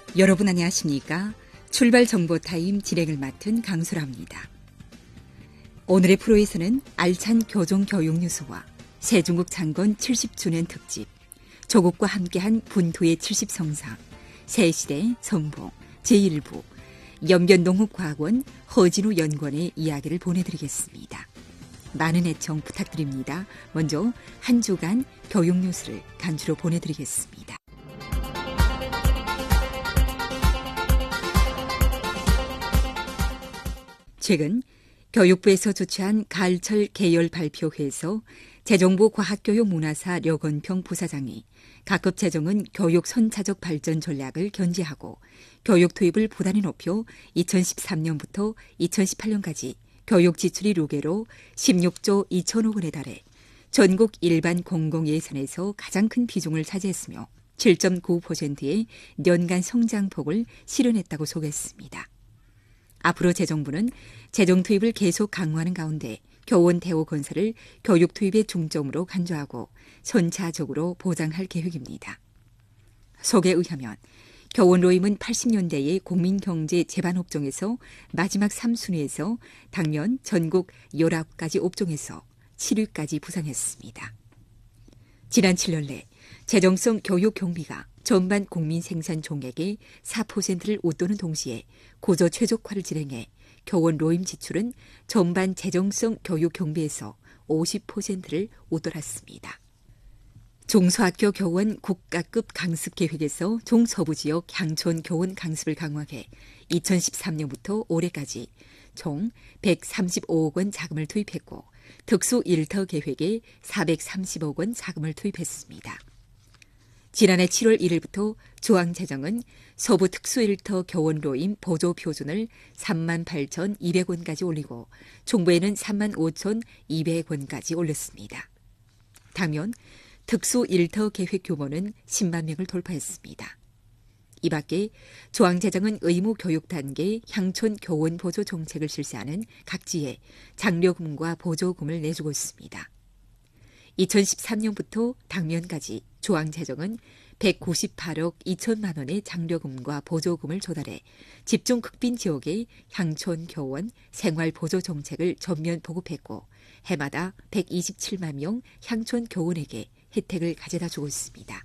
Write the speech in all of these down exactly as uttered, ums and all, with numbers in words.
여러분 안녕하십니까? 출발 정보 타임 진행을 맡은 강수라입니다. 오늘의 프로에서는 알찬 교종 교육 뉴스와 세종국 창건 칠십 주년 특집, 조국과 함께한 분투의 칠십 성상, 새시대 선봉, 제일 부, 연변농업과학원 허진우 연구원의 이야기를 보내드리겠습니다. 많은 애청 부탁드립니다. 먼저 한 주간 교육 뉴스를 간추로 보내드리겠습니다. 최근 교육부에서 주최한 가을철 계열 발표회에서 재정부 과학교육문화사 려건평 부사장이 각급 재정은 교육 선차적 발전 전략을 견지하고 교육 투입을 부단히 높여 이천십삼 년부터 이천십팔 년까지 교육 지출이 루게로 십육조 이천억 원에 달해 전국 일반 공공 예산에서 가장 큰 비중을 차지했으며 칠 점 구 퍼센트의 연간 성장폭을 실현했다고 소개했습니다. 앞으로 재정부는 재정 투입을 계속 강화하는 가운데 교원 대오 건설을 교육 투입의 중점으로 간주하고 선차적으로 보장할 계획입니다. 속에 의하면 교원 로임은 팔십 년대의 국민경제 제반 업종에서 마지막 삼 순위에서 당년 전국 열아홉 가지 업종에서 칠 위까지 부상했습니다. 지난 칠 년 내 재정성 교육 경비가 전반 국민 생산 총액의 사 퍼센트를 웃도는 동시에 고조 최적화를 진행해 교원 로임 지출은 전반 재정성 교육 경비에서 오십 퍼센트를 웃돌았습니다. 중소학교 교원 국가급 강습 계획에서 중서부 지역 향촌 교원 강습을 강화해 이천십삼 년부터 올해까지 총 백삼십오억 원 자금을 투입했고 특수 일터 계획에 사백삼십억 원 자금을 투입했습니다. 지난해 칠월 일일부터 중앙재정은 서부 특수일터 교원 로임 보조 표준을 삼만 팔천이백 원까지 올리고 중부에는 삼만 오천이백 원까지 올렸습니다. 당면 특수일터 계획 규모는 십만 명을 돌파했습니다. 이 밖에 중앙재정은 의무교육 단계 향촌 교원 보조 정책을 실시하는 각지에 장려금과 보조금을 내주고 있습니다. 이천십삼 년부터 당면까지 중앙재정은 백구십팔억 이천만 원의 장려금과 보조금을 조달해 집중 극빈 지역의 향촌 교원 생활 보조 정책을 전면 보급했고 해마다 백이십칠만 명 향촌 교원에게 혜택을 가져다 주고 있습니다.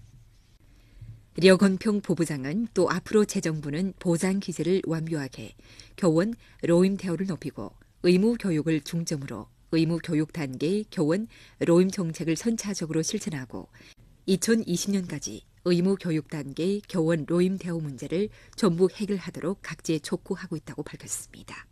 려건평 부부장은 또 앞으로 재정부는 보장 기제를 완비하게 교원 로임 대우를 높이고 의무 교육을 중점으로 의무 교육 단계 교원 로임 정책을 선차적으로 실천하고 이천이십 년까지 의무 교육 단계 교원 로임 대우 문제를 전부 해결하도록 각지에 촉구하고 있다고 밝혔습니다.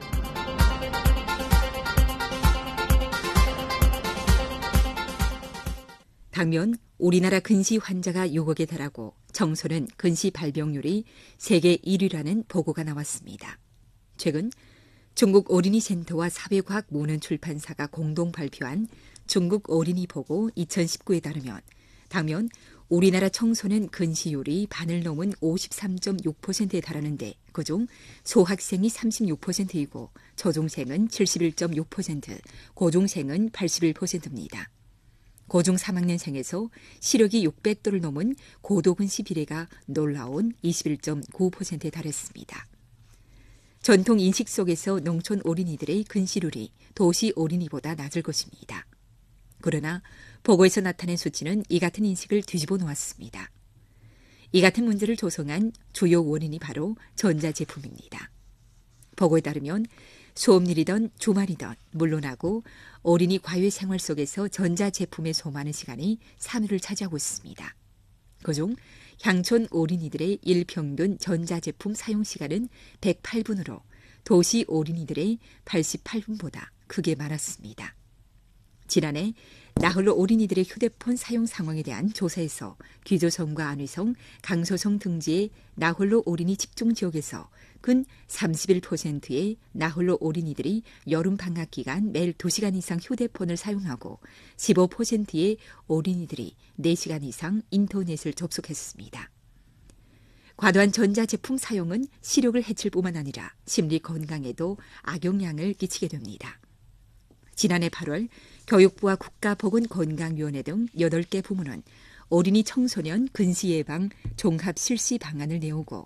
당면 우리나라 근시 환자가 육억에 달하고 청소년 근시 발병률이 세계 일 위라는 보고가 나왔습니다. 최근 중국 어린이센터와 사회과학문헌출판사가 공동 발표한 중국 어린이 보고 이천십구에 따르면 당면 우리나라 청소년 근시율이 반을 넘은 오십삼 점 육 퍼센트에 달하는데 그중 소학생이 삼십육 퍼센트이고 초중생은 칠십일 점 육 퍼센트, 고중생은 팔십일 퍼센트입니다. 고중 삼 학년생에서 시력이 육백 도를 넘은 고도근시 비례가 놀라운 이십일 점 구 퍼센트에 달했습니다. 전통 인식 속에서 농촌 어린이들의 근시율이 도시 어린이보다 낮을 것입니다. 그러나 보고에서 나타낸 수치는 이 같은 인식을 뒤집어 놓았습니다. 이 같은 문제를 조성한 주요 원인이 바로 전자제품입니다. 보고에 따르면 수업일이든 주말이든 물론하고 어린이 과외 생활 속에서 전자제품에 소모하는 시간이 삼 위를 차지하고 있습니다. 그중 향촌 어린이들의 일평균 전자제품 사용 시간은 백팔 분으로 도시 어린이들의 팔십팔 분보다 크게 많았습니다. 지난해 나홀로 어린이들의 휴대폰 사용 상황에 대한 조사에서 귀조성과 안위성, 강소성 등지의 나홀로 어린이 집중 지역에서 근 삼십일 퍼센트의 나홀로 어린이들이 여름방학 기간 매일 두 시간 이상 휴대폰을 사용하고 십오 퍼센트의 어린이들이 네 시간 이상 인터넷을 접속했습니다. 과도한 전자제품 사용은 시력을 해칠 뿐만 아니라 심리 건강에도 악영향을 끼치게 됩니다. 지난해 팔월 교육부와 국가보건건강위원회 등 여덟 개 부문은 어린이 청소년 근시 예방 종합 실시 방안을 내오고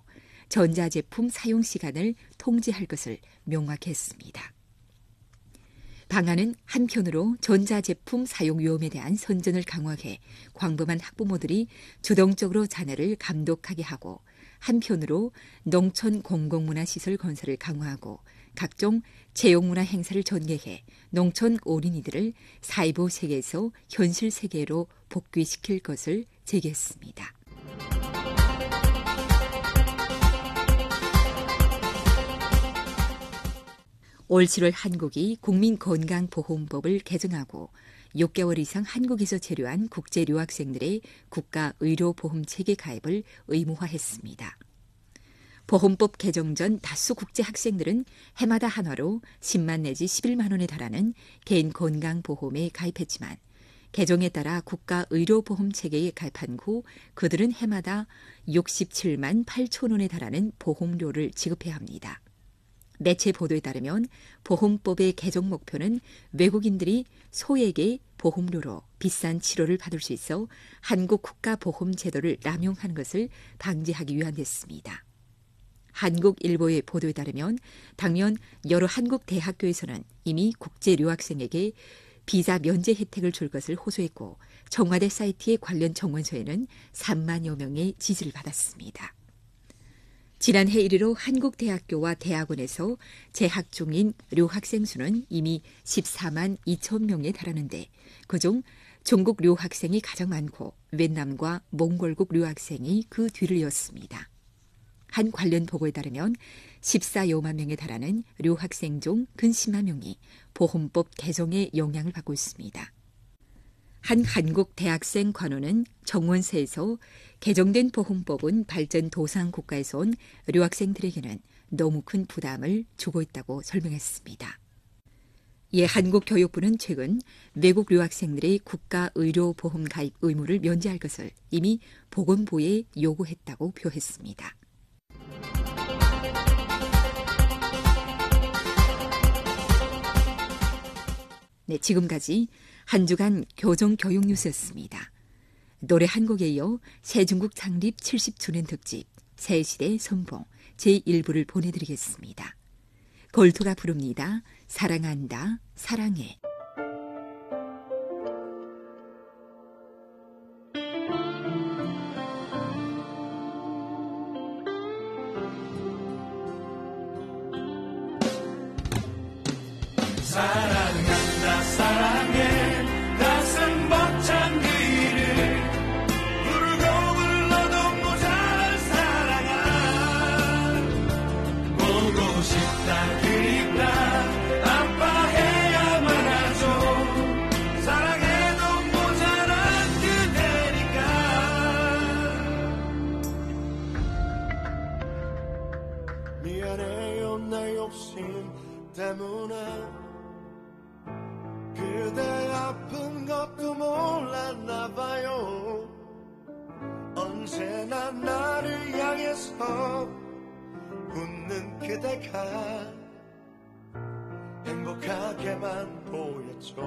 전자제품 사용 시간을 통제할 것을 명확했습니다. 방안은 한편으로 전자제품 사용 위험에 대한 선전을 강화해 광범한 학부모들이 주동적으로 자녀를 감독하게 하고, 한편으로 농촌 공공문화시설 건설을 강화하고 각종 체육문화 행사를 전개해 농촌 어린이들을 사이버 세계에서 현실 세계로 복귀시킬 것을 제기했습니다. 올 칠월 한국이 국민건강보험법을 개정하고 육 개월 이상 한국에서 체류한 국제 유학생들의 국가의료보험 체계 가입을 의무화했습니다. 보험법 개정 전 다수 국제 학생들은 해마다 한화로 십만 내지 십일만 원에 달하는 개인 건강보험에 가입했지만, 개정에 따라 국가의료보험 체계에 가입한 후 그들은 해마다 육십칠만 팔천 원에 달하는 보험료를 지급해야 합니다. 매체 보도에 따르면 보험법의 개정 목표는 외국인들이 소액의 보험료로 비싼 치료를 받을 수 있어 한국 국가보험 제도를 남용하는 것을 방지하기 위한 데였습니다. 한국일보의 보도에 따르면 당면 여러 한국 대학교에서는 이미 국제 유학생에게 비자 면제 혜택을 줄 것을 호소했고, 청와대 사이트의 관련 청원서에는 삼만여 명의 지지를 받았습니다. 지난해 일 일로 한국 대학교와 대학원에서 재학 중인留학생 수는 이미 십사만 이천 명에 달하는데, 그중 중국留학생이 가장 많고 베트남과 몽골국留학생이 그 뒤를 이었습니다. 한 관련 보고에 따르면 십사여만 명에 달하는留학생 중 근십만 명이 보험법 개정의 영향을 받고 있습니다. 한 한국 대학생 관원은 정원세에서 개정된 보험법은 발전도상 국가에서 온留학생들에게는 너무 큰 부담을 주고 있다고 설명했습니다. 이에 한국 교육부는 최근 외국留학생들의 국가의료보험 가입 의무를 면제할 것을 이미 보건부에 요구했다고 표했습니다. 네, 지금까지 한 주간 교정교육 뉴스였습니다. 노래 한 곡에 이어 새중국 창립 칠십 주년 특집 새시대 선봉 제일 부를 보내드리겠습니다. 골투가 부릅니다. 사랑한다, 사랑해. 사랑한다 사랑해 가슴 벅찬 그 일을 부르고 불러도 모자랄 사랑아 보고 싶다 그립다 아파해야만 하죠 사랑해도 모자란 그대니까 미안해요 나 욕심 때문에 그대 아픈 것도 몰랐나봐요 언제나 나를 향해서 웃는 그대가 행복하게만 보였죠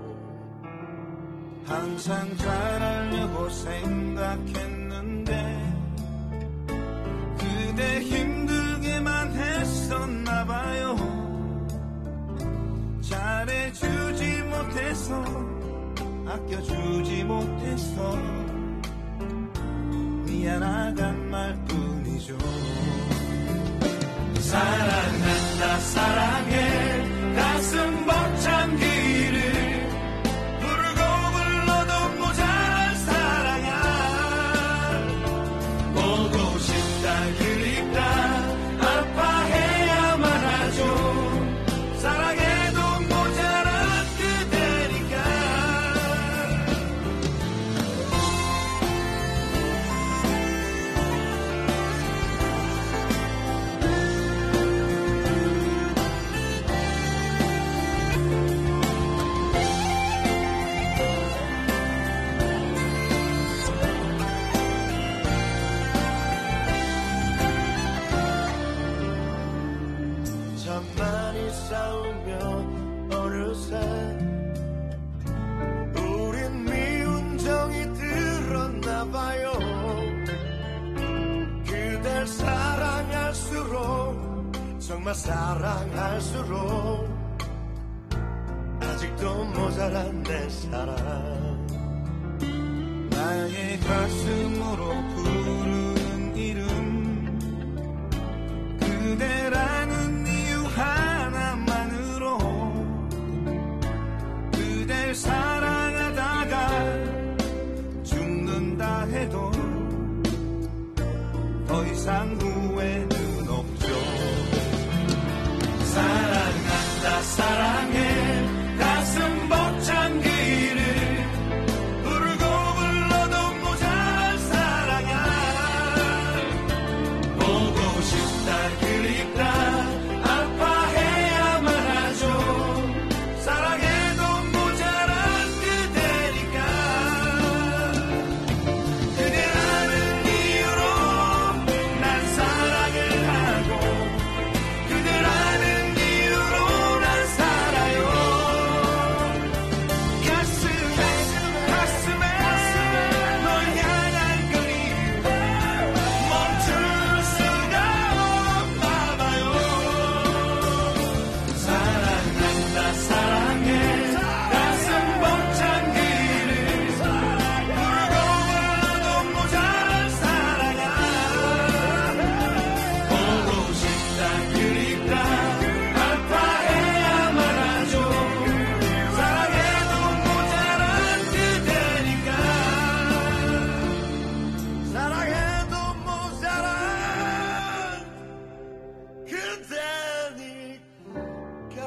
항상 잘하려고 생각했는데 그대 힘들게만 했었나봐요 잘해주지 못해서 아껴주지 못해서 미안하단 말뿐이죠 사랑한다 사랑해 가슴 벅찬 그 일을 부르고 불러도 모자랄 사랑아 보고 싶다 그립다 아파해야만 하죠 사랑해 많이 싸우면 어느새 우린 미운 정이 들었나봐요 그댈 사랑하 정말 사랑할수록 아직도 모자란 내 사랑 나의 가슴으로 부르는 이름 그대라는 이유 하나만으로 그댈 사랑하다가 죽는다 해도 더 이상 후회는 없죠. 사랑한다 사랑해 가슴 벅찬 그 일을 부르고 불러도 모자란 사랑아 보고 싶다 그립다 아파해야만 하죠. 사랑해도 모자란 그대니까 그대라는 이유로 난 사랑을 하고 그대라는 이유로 난 살아요. 가슴에 가슴에 널 향한 그리움 멈출 수가 없나 봐요. 사랑한다 사랑해 가슴 벅찬 그 일을 부르고 불러도 모자란 사랑아 보고 싶다 그립다 아파해야만 하죠. 사랑해도 모자란 그대니까 사랑해도 모자란 그대니까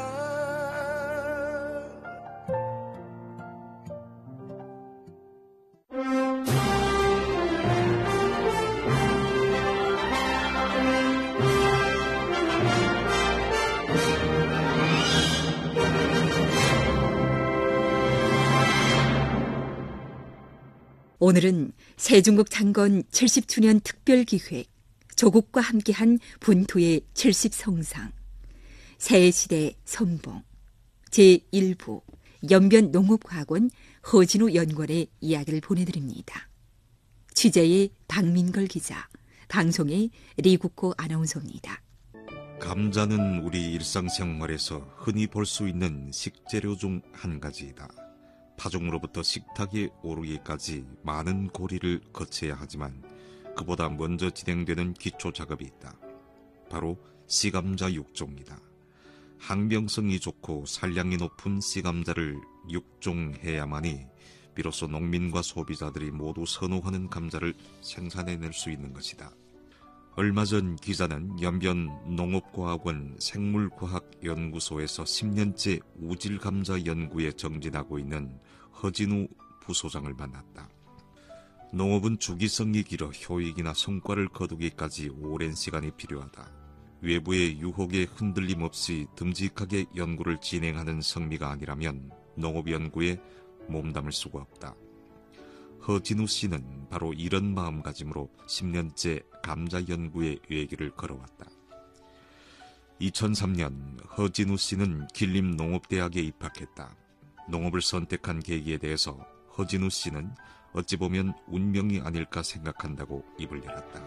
오늘은 세중국 창건 칠십 주년 특별기획 조국과 함께한 분토의 칠십 성상 새해시대 선봉 제일 부 연변 농업과학원 허진우 연구원의 이야기를 보내드립니다. 취재의 박민걸 기자, 방송의 리국호 아나운서입니다. 감자는 우리 일상생활에서 흔히 볼 수 있는 식재료 중 한 가지이다. 파종으로부터 식탁에 오르기까지 많은 고리를 거쳐야 하지만 그보다 먼저 진행되는 기초 작업이 있다. 바로 씨감자 육종이다. 항병성이 좋고 산량이 높은 씨감자를 육종해야만이 비로소 농민과 소비자들이 모두 선호하는 감자를 생산해낼 수 있는 것이다. 얼마 전 기자는 연변 농업과학원 생물과학연구소에서 십 년째 우질감자 연구에 정진하고 있는 허진우 부소장을 만났다. 농업은 주기성이 길어 효익이나 성과를 거두기까지 오랜 시간이 필요하다. 외부의 유혹에 흔들림 없이 듬직하게 연구를 진행하는 성미가 아니라면 농업 연구에 몸담을 수가 없다. 허진우 씨는 바로 이런 마음가짐으로 십 년째 감자 연구에 외길을 걸어왔다. 이천삼 년 허진우 씨는 길림농업대학에 입학했다. 농업을 선택한 계기에 대해서 허진우 씨는 어찌 보면 운명이 아닐까 생각한다고 입을 열었다.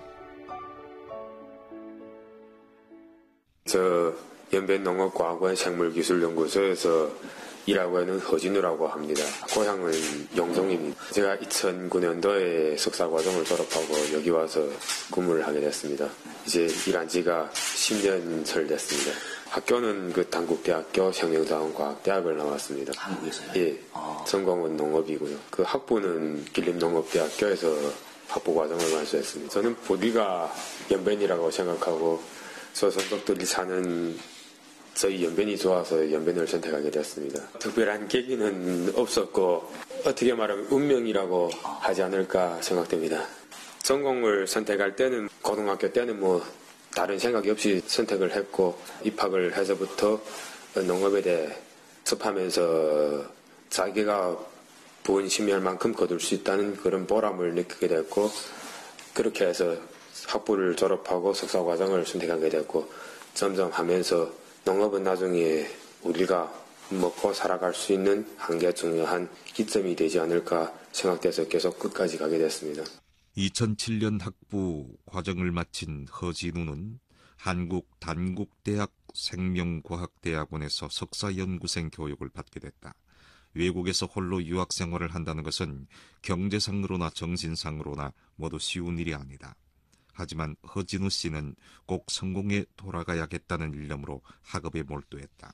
저 연변농업과학원 생물기술연구소에서 일하고 있는 허진우라고 합니다. 고향은 영동입니다. 제가 이천구 년도에 석사과정을 졸업하고 여기 와서 근무를 하게 됐습니다. 이제 일한 지가 십 년철 됐습니다. 학교는 그 단국대학교 생명자원과학대학을 나왔습니다. 한국에서요? 예. 아. 전공은 농업이고요. 그 학부는 길림농업대학교에서 학부과정을 완수했습니다. 저는 보디가 연변이라고 생각하고 저 선덕들이 사는 저희 연변이 좋아서 연변을 선택하게 되었습니다. 특별한 계기는 없었고 어떻게 말하면 운명이라고 하지 않을까 생각됩니다. 전공을 선택할 때는 고등학교 때는 뭐 다른 생각이 없이 선택을 했고 입학을 해서부터 농업에 대해 접하면서 자기가 부은 심혈만큼 거둘 수 있다는 그런 보람을 느끼게 됐고 그렇게 해서 학부를 졸업하고 석사과정을 선택하게 됐고 점점 하면서 농업은 나중에 우리가 먹고 살아갈 수 있는 한 개 중요한 기점이 되지 않을까 생각돼서 계속 끝까지 가게 됐습니다. 이천칠 년 학부 과정을 마친 허진우는 한국 단국대학 생명과학대학원에서 석사연구생 교육을 받게 됐다. 외국에서 홀로 유학 생활을 한다는 것은 경제상으로나 정신상으로나 모두 쉬운 일이 아니다. 하지만 허진우 씨는 꼭 성공에 돌아가야겠다는 일념으로 학업에 몰두했다.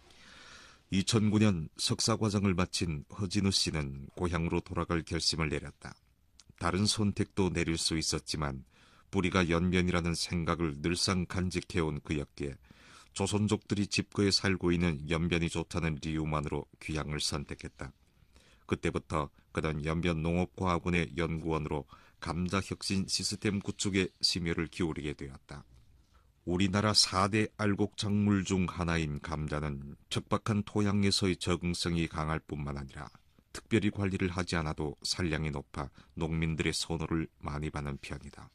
이천구 년 석사과정을 마친 허진우 씨는 고향으로 돌아갈 결심을 내렸다. 다른 선택도 내릴 수 있었지만 뿌리가 연변이라는 생각을 늘상 간직해온 그였기에 조선족들이 집거에 살고 있는 연변이 좋다는 이유만으로 귀향을 선택했다. 그때부터 그는 연변 농업과학원의 연구원으로 감자혁신 시스템 구축에 심혈을 기울이게 되었다. 우리나라 사 대 알곡작물 중 하나인 감자는 척박한 토양에서의 적응성이 강할 뿐만 아니라 특별히 관리를 하지 않아도 산량이 높아 농민들의 선호를 많이 받는 편이다.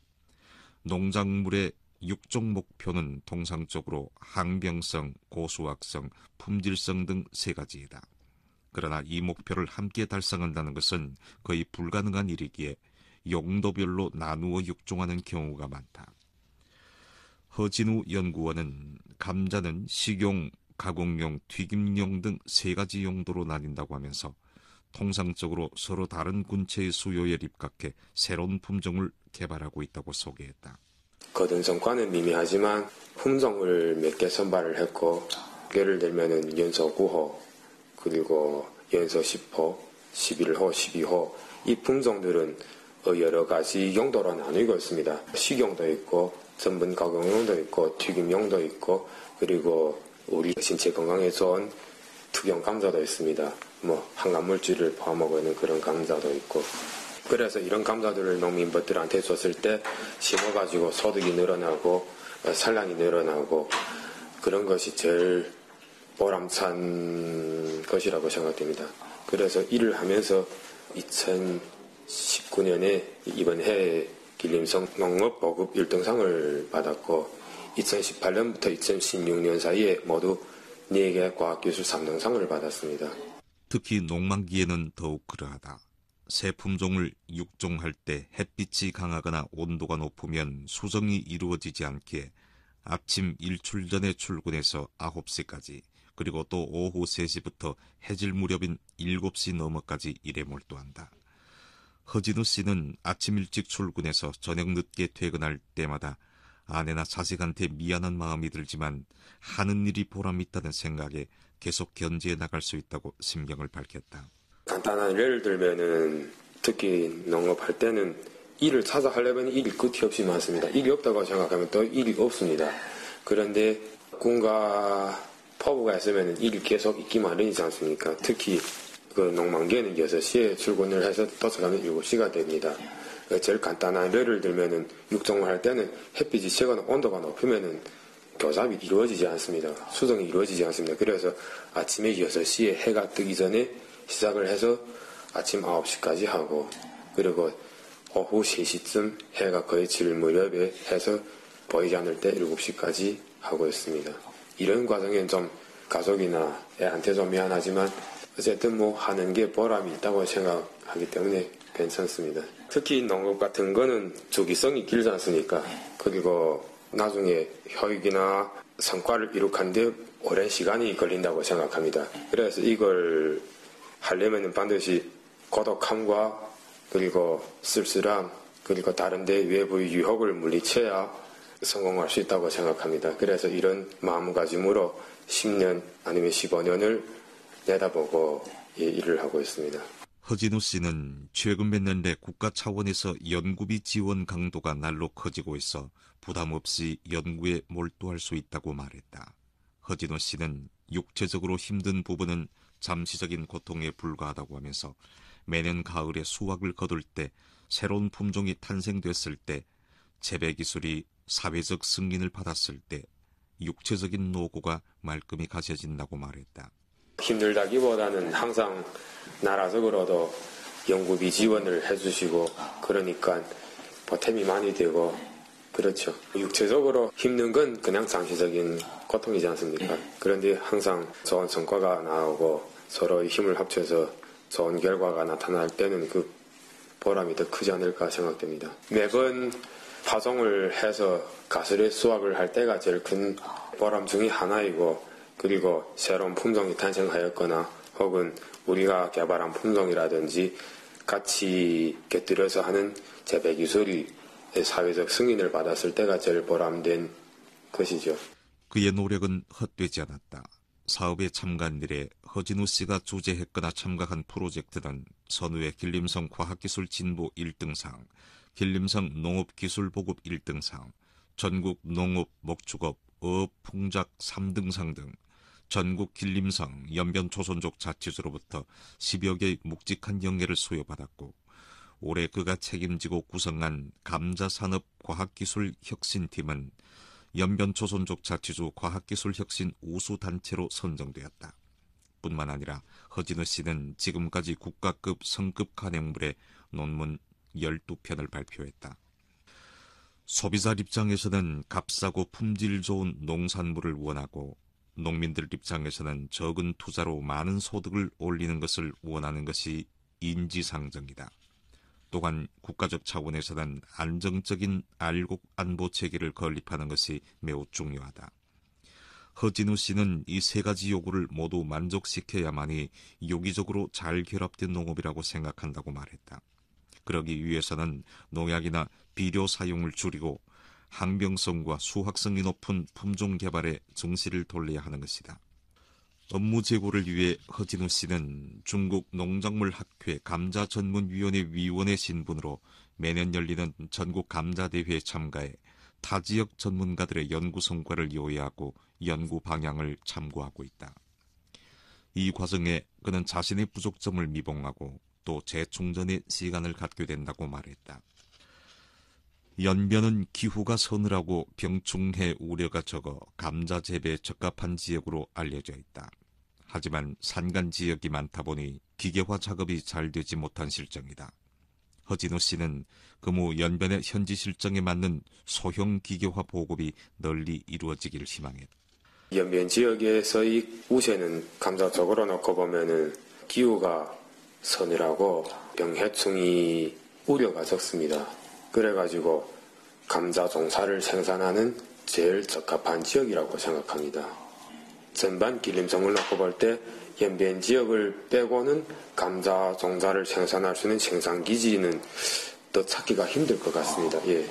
농작물의 육종 목표는 통상적으로 항병성, 고수확성, 품질성 등 세 가지이다. 그러나 이 목표를 함께 달성한다는 것은 거의 불가능한 일이기에 용도별로 나누어 육종하는 경우가 많다. 허진우 연구원은 감자는 식용, 가공용, 튀김용 등 세 가지 용도로 나뉜다고 하면서 통상적으로 서로 다른 군체의 수요에 입각해 새로운 품종을 개발하고 있다고 소개했다. 거둔 성과는 미미하지만 품종을 몇 개 선발을 했고, 예를 들면은 연서 구 호, 그리고 연서 십 호, 십일 호, 십이 호, 이 품종들은 여러 가지 용도로 나누고 있습니다. 식용도 있고, 전분 가공용도 있고, 튀김용도 있고, 그리고 우리 신체 건강에 좋은 특용 감자도 있습니다. 뭐 항암물질을 포함하고 있는 그런 감자도 있고. 그래서 이런 감자들을 농민분들한테 줬을 때 심어가지고 소득이 늘어나고 산량이 늘어나고 그런 것이 제일 보람찬 것이라고 생각됩니다. 그래서 일을 하면서 이천십구 년에 이번 해에 길림성 농업보급 일 등상을 받았고 이천십팔 년부터 이천십육 년 사이에 모두 네 개 과학기술 삼 등상을 받았습니다. 특히 농만기에는 더욱 그러하다. 새 품종을 육종할 때 햇빛이 강하거나 온도가 높으면 수정이 이루어지지 않기에 아침 일출 전에 출근해서 아홉 시까지 그리고 또 오후 세 시부터 해질 무렵인 일곱 시 넘어까지 일에 몰두한다. 허진우 씨는 아침 일찍 출근해서 저녁 늦게 퇴근할 때마다 아내나 자식한테 미안한 마음이 들지만 하는 일이 보람있다는 생각에 계속 견지해 나갈 수 있다고 심경을 밝혔다. 간단한 예를 들면은 특히 농업할 때는 일을 찾아 하려면 일이 끝이 없이 많습니다. 일이 없다고 생각하면 또 일이 없습니다. 그런데 꿈과 포부가 있으면 일이 계속 있기 마련이지 않습니까? 특히 그 농만기에는 여섯 시에 출근을 해서 도착하면 일곱 시가 됩니다. 제일 간단한 예를 들면은 육종을 할 때는 햇빛이 세거나 온도가 높으면은 교잡이 이루어지지 않습니다. 수정이 이루어지지 않습니다. 그래서 아침에 여섯 시에 해가 뜨기 전에 시작을 해서 아침 아홉 시까지 하고 그리고 오후 세 시쯤 해가 거의 질 무렵에 해서 보이지 않을 때 일곱 시까지 하고 있습니다. 이런 과정엔 좀 가족이나 애한테 좀 미안하지만 어쨌든 뭐 하는 게 보람이 있다고 생각하기 때문에 괜찮습니다. 특히 농업 같은 거는 주기성이 길지 않습니까? 그리고 나중에 효익이나 성과를 이룩하는데 오랜 시간이 걸린다고 생각합니다. 그래서 이걸 하려면 반드시 고독함과 그리고 쓸쓸함 그리고 다른데 외부의 유혹을 물리쳐야 성공할 수 있다고 생각합니다. 그래서 이런 마음가짐으로 십 년 아니면 십오 년을 내다보고 일을 하고 있습니다. 허진우 씨는 최근 몇 년 내 국가 차원에서 연구비 지원 강도가 날로 커지고 있어 부담 없이 연구에 몰두할 수 있다고 말했다. 허진우 씨는 육체적으로 힘든 부분은 잠시적인 고통에 불과하다고 하면서 매년 가을에 수확을 거둘 때 새로운 품종이 탄생됐을 때 재배 기술이 사회적 승인을 받았을 때 육체적인 노고가 말끔히 가셔진다고 말했다. 힘들다기보다는 항상 나라적으로도 연구비 지원을 해주시고 그러니까 보탬이 많이 되고 그렇죠. 육체적으로 힘든 건 그냥 잠시적인 고통이지 않습니까? 그런데 항상 좋은 성과가 나오고 서로의 힘을 합쳐서 좋은 결과가 나타날 때는 그 보람이 더 크지 않을까 생각됩니다. 매번 파종을 해서 가설의 수확을 할 때가 제일 큰 보람 중의 하나이고, 그리고 새로운 품종이 탄생하였거나 혹은 우리가 개발한 품종이라든지 같이 곁들여서 하는 재배 기술이 사회적 승인을 받았을 때가 제일 보람된 것이죠. 그의 노력은 헛되지 않았다. 사업에 참가한 일에 허진우 씨가 주재했거나 참가한 프로젝트는 선후의 길림성 과학기술 진보 일 등상, 길림성 농업기술보급 일 등상, 전국 농업, 목축업, 어업, 풍작 삼 등상 등 전국 길림성 연변초선족 자치주로부터 십여 개의 묵직한 영예를 수여받았고, 올해 그가 책임지고 구성한 감자산업과학기술혁신팀은 연변초선족 자치주 과학기술혁신 우수단체로 선정되었다. 뿐만 아니라 허진우 씨는 지금까지 국가급 성급 간행물의 논문 열두 편을 발표했다. 소비자 입장에서는 값싸고 품질 좋은 농산물을 원하고, 농민들 입장에서는 적은 투자로 많은 소득을 올리는 것을 원하는 것이 인지상정이다. 또한 국가적 차원에서는 안정적인 알곡 안보 체계를 건립하는 것이 매우 중요하다. 허진우 씨는 이 세 가지 요구를 모두 만족시켜야만이 유기적으로 잘 결합된 농업이라고 생각한다고 말했다. 그러기 위해서는 농약이나 비료 사용을 줄이고 항병성과 수확성이 높은 품종 개발에 정신을 돌려야 하는 것이다. 업무 제고를 위해 허진우 씨는 중국 농작물학회 감자전문위원회 위원의 신분으로 매년 열리는 전국 감자대회에 참가해 타 지역 전문가들의 연구 성과를 요약하고 연구 방향을 참고하고 있다. 이 과정에 그는 자신의 부족점을 미봉하고 또 재충전의 시간을 갖게 된다고 말했다. 연변은 기후가 서늘하고 병충해 우려가 적어 감자 재배에 적합한 지역으로 알려져 있다. 하지만 산간 지역이 많다 보니 기계화 작업이 잘 되지 못한 실정이다. 허진우 씨는 금후 연변의 현지 실정에 맞는 소형 기계화 보급이 널리 이루어지기를 희망했다. 연변 지역에서의 우세는 감자 쪽으로 놓고 보면은 기후가 서늘하고 병해충이 우려가 적습니다. 그래가지고 감자 종사를 생산하는 제일 적합한 지역이라고 생각합니다. 전반 길림성을 놓고 볼 때 연변 지역을 빼고는 감자 종자를 생산할 수 있는 생산기지는 또 찾기가 힘들 것 같습니다. 예.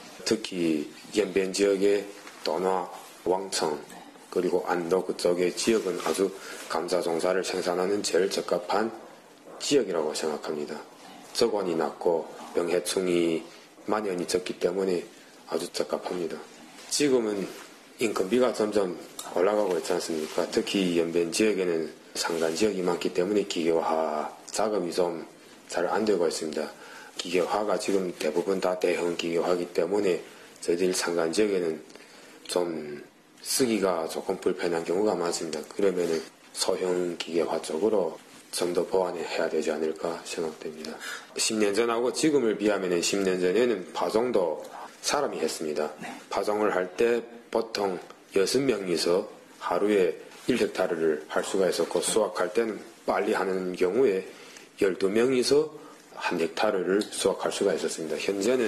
특히 연변 지역의 도나, 왕청, 그리고 안도 그쪽의 지역은 아주 감자 종자를 생산하는 제일 적합한 지역이라고 생각합니다. 적원이 낮고 병해충이 만연이 적기 때문에 아주 적합합니다. 지금은 인건비가 점점 올라가고 있지 않습니까? 특히 연변 지역에는 산간 지역이 많기 때문에 기계화 작업이 좀 잘 안 되고 있습니다. 기계화가 지금 대부분 다 대형 기계화이기 때문에 저희들 산간 지역에는 좀 쓰기가 조금 불편한 경우가 많습니다. 그러면은 소형 기계화 쪽으로 좀 더 보완해야 되지 않을까 생각됩니다. 십 년 전하고 지금을 비하면 십 년 전에는 파종도 사람이 했습니다. 파종을 할 때 보통 여섯 명이서 하루에 일 헥타르를 할 수가 있었고, 수확할 때는 빨리 하는 경우에 열두 명이서 한 헥타르를 수확할 수가 있었습니다. 현재는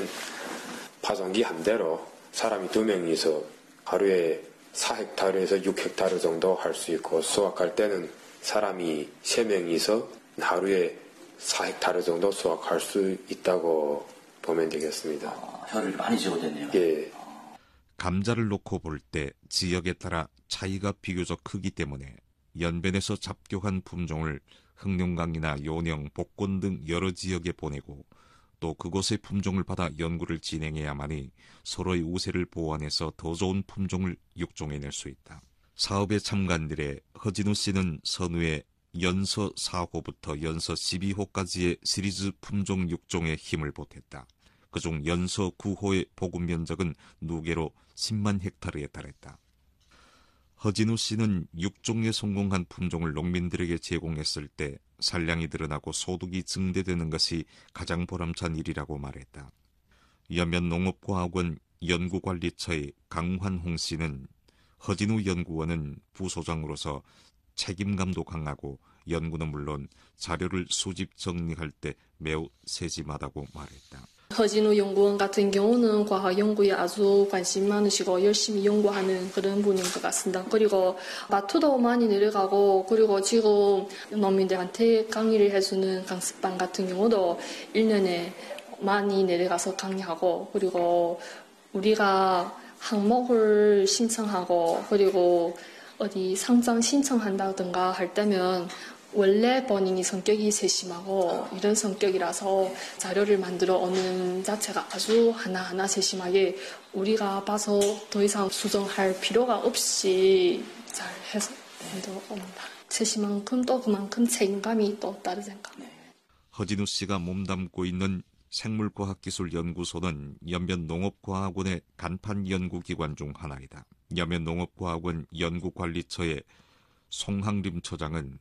파종기 한 대로 사람이 두 명이서 하루에 사 헥타르에서 육 헥타르 정도 할 수 있고, 수확할 때는 사람이 세 명이서 하루에 사 헥타르 정도 수확할 수 있다고 보면 되겠습니다. 아, 효율이 많이 적어졌네요. 예. 감자를 놓고 볼 때 지역에 따라 차이가 비교적 크기 때문에 연변에서 잡교한 품종을 흑룡강이나 요령, 복권 등 여러 지역에 보내고 또 그곳의 품종을 받아 연구를 진행해야만이 서로의 우세를 보완해서 더 좋은 품종을 육종해낼 수 있다. 사업에 참가한들의 허진우 씨는 선후에 연서 사 호부터 연서 십이 호까지의 시리즈 품종 육종에 힘을 보탰다. 그중 연서 구 호의 보급 면적은 누계로 십만 헥타르에 달했다. 허진우 씨는 육종에 성공한 품종을 농민들에게 제공했을 때 산량이 늘어나고 소득이 증대되는 것이 가장 보람찬 일이라고 말했다. 연변농업과학원 연구관리처의 강환홍 씨는 허진우 연구원은 부소장으로서 책임감도 강하고 연구는 물론 자료를 수집 정리할 때 매우 세심하다고 말했다. 허진우 연구원 같은 경우는 과학 연구에 아주 관심 많으시고 열심히 연구하는 그런 분인 것 같습니다. 그리고 마트도 많이 내려가고 그리고 지금 농민들한테 강의를 해주는 강습반 같은 경우도 일 년에 많이 내려가서 강의하고 그리고 우리가 항목을 신청하고 그리고 어디 상장 신청한다든가 할 때면 원래 본인이 성격이 세심하고 이런 성격이라서 자료를 만들어 오는 자체가 아주 하나하나 세심하게 우리가 봐서 더 이상 수정할 필요가 없이 잘 해서 옵니다. 세심만큼 또 그만큼 책임감이 또 다르니까. 허진우 씨가 몸담고 있는 생물과학기술연구소는 연면농업과학원의 간판 연구기관 중 하나이다. 연면농업과학원 연구관리처의 송항림 처장은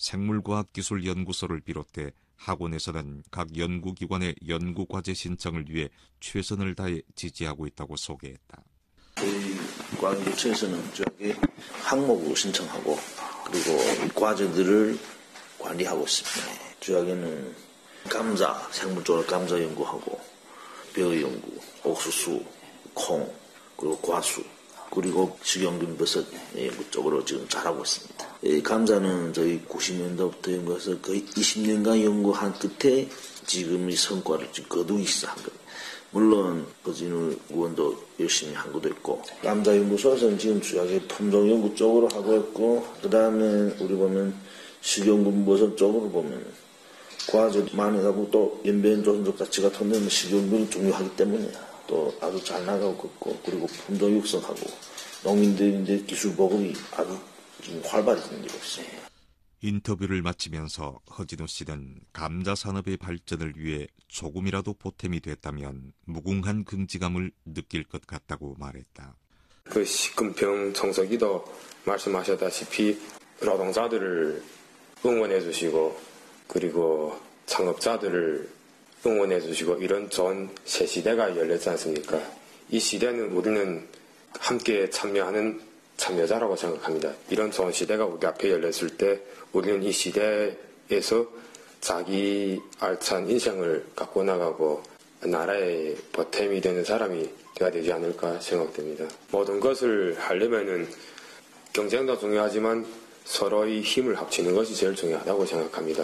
생물과학기술연구소를 비롯해 학원에서는 각 연구기관의 연구과제 신청을 위해 최선을 다해 지지하고 있다고 소개했다. 저희 과학연구처에서는 저기 항목을 신청하고 그리고 과제들을 관리하고 있습니다. 주약에는 감자, 생물 쪽으로 감자 연구하고 벼 연구, 옥수수, 콩, 그리고 과수, 그리고 식용균 버섯 연구 쪽으로 지금 잘하고 있습니다. 이 감자는 저희 구십 년도부터 연구해서 거의 이십 년간 연구한 끝에 지금 이 성과를 지금 거두기 시작한 겁니다. 물론 허진우 의원도 열심히 한 것도 있고 감자 연구소에서는 지금 주약에 품종 연구 쪽으로 하고 있고 그 다음에 우리 보면 식용균 버섯 쪽으로 보면 과제 많이 하고 또 연변 조선족 가치가 통되는 식용균이 중요하기 때문에 또 아주 잘 나가고 있고 그리고 품종 육성하고 농민들의 기술 보급이 아주 지금 활발히 진행되고 있습니다. 인터뷰를 마치면서 허진우 씨는 감자 산업의 발전을 위해 조금이라도 보탬이 됐다면 무궁한 긍지감을 느낄 것 같다고 말했다. 그 식금평 정석이도 말씀하셨다시피 노동자들을 응원해 주시고 그리고 창업자들을 응원해 주시고 이런 좋은 새 시대가 열렸지 않습니까? 이 시대는 우리는 함께 참여하는 참여자라고 생각합니다. 이런 좋은 시대가 우리 앞에 열렸을 때 우리는 이 시대에서 자기 알찬 인생을 갖고 나가고 나라의 보탬이 되는 사람이 되어야 되지 않을까 생각됩니다. 모든 것을 하려면은 경쟁도 중요하지만 서로의 힘을 합치는 것이 제일 중요하다고 생각합니다.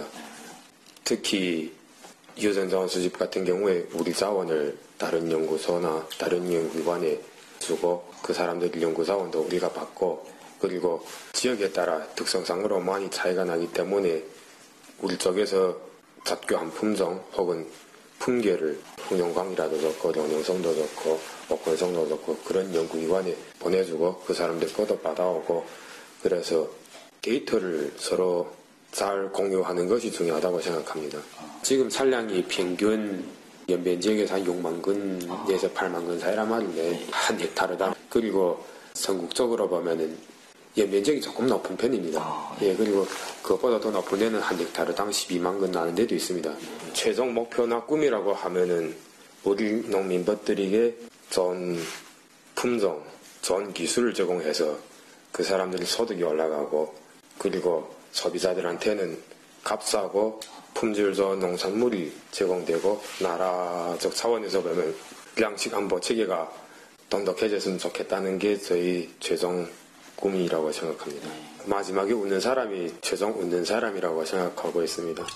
특히 유전자원 수집 같은 경우에 우리 자원을 다른 연구소나 다른 연구기관에 주고 그 사람들 연구 자원도 우리가 받고 그리고 지역에 따라 특성상으로 많이 차이가 나기 때문에 우리 쪽에서 잡교한 품종 혹은 품계를 풍용광이라도 좋고 영양성도 좋고 목건성도 좋고 그런 연구기관에 보내주고 그 사람들 것도 받아오고 그래서 데이터를 서로 잘 공유하는 것이 중요하다고 생각합니다. 지금 산량이 평균 연변 지역에서 한 육만 근에서 팔만 근 사이란 말인데 한 헥타르당 그리고 전국적으로 보면은 연변 지역이 조금 높은 편입니다. 예, 그리고 그것보다 더 높은 데는 한 헥타르당 십이만 근 나는 데도 있습니다. 최종 목표나 꿈이라고 하면은 우리 농민분들에게 좋은 품종, 좋은 기술을 제공해서 그 사람들이 소득이 올라가고 그리고 소비자들한테는 값싸고 품질 좋은 농산물이 제공되고 나라적 차원에서 보면粮食 안보 체계가 돈독해졌으면 좋겠다는 게 저희 최종 꿈이라고 생각합니다. 마지막에 웃는 사람이 최종 웃는 사람이라고 생각하고 있습니다.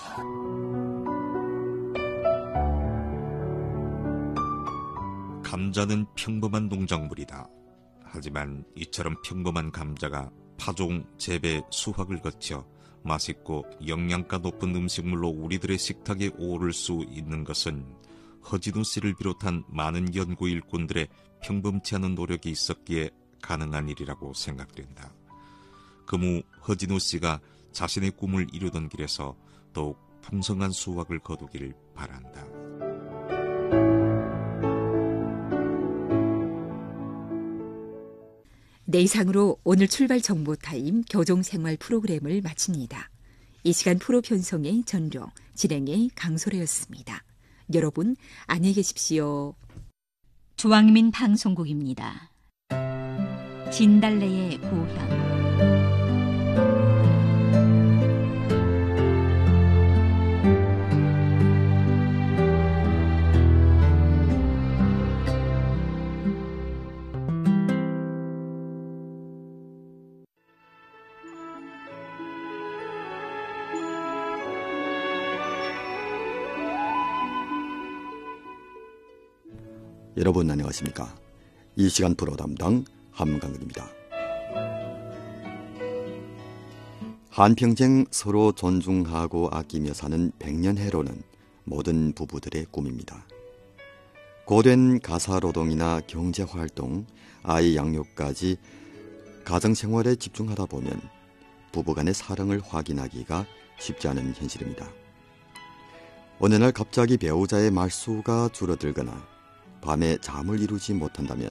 감자는 평범한 농작물이다. 하지만 이처럼 평범한 감자가 파종, 재배, 수확을 거쳐 맛있고 영양가 높은 음식물로 우리들의 식탁에 오를 수 있는 것은 허진우 씨를 비롯한 많은 연구 일꾼들의 평범치 않은 노력이 있었기에 가능한 일이라고 생각된다. 그무 허진우 씨가 자신의 꿈을 이루던 길에서 더욱 풍성한 수확을 거두길 바란다. 네, 이상으로 오늘 출발 정보타임 교정생활 프로그램을 마칩니다. 이 시간 프로 편성의 전룡, 진행의 강소래였습니다. 여러분 안녕히 계십시오. 조왕민 방송국입니다. 진달래의 고향. 여러분 안녕하십니까? 이 시간 프로 담당 함강근입니다. 한평생 서로 존중하고 아끼며 사는 백년해로는 모든 부부들의 꿈입니다. 고된 가사노동이나 경제활동, 아이 양육까지 가정생활에 집중하다 보면 부부간의 사랑을 확인하기가 쉽지 않은 현실입니다. 어느 날 갑자기 배우자의 말수가 줄어들거나 밤에 잠을 이루지 못한다면